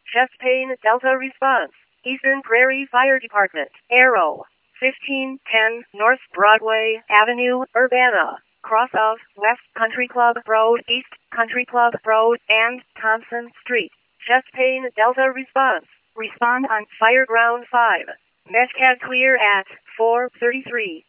Chest pain Delta response. Eastern Prairie Fire Department. Arrow. 1510 North Broadway Avenue, Urbana. Cross of West Country Club Road, East Country Club Road, and Thompson Street. Chest pain Delta response. Respond on Fireground 5. Meshcat clear at 4:33.